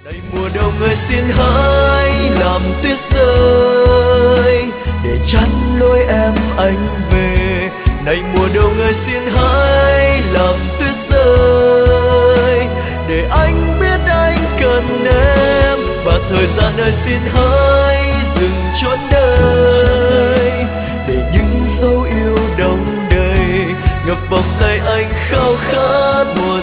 Này mùa đông ơi xin hãy làm tuyết rơi để chắn lối em anh về. Này mùa đông ơi xin hãy làm tuyết rơi để anh biết anh cần em. Và thời gian ơi xin hãy dừng chốn đời để những dấu yêu đong đầy ngập vòng tay anh khao khát mùa